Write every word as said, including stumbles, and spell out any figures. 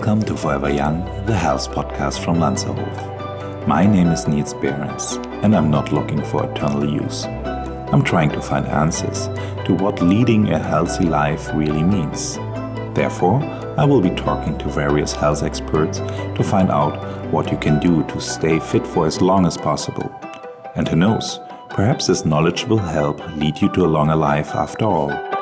Welcome to Forever Young, the health podcast from Lanzerhof. My name is Niels Behrens, and I'm not looking for eternal youth. I'm trying to find answers to what leading a healthy life really means. Therefore, I will be talking to various health experts to find out what you can do to stay fit for as long as possible. And who knows, perhaps this knowledge will help lead you to a longer life after all.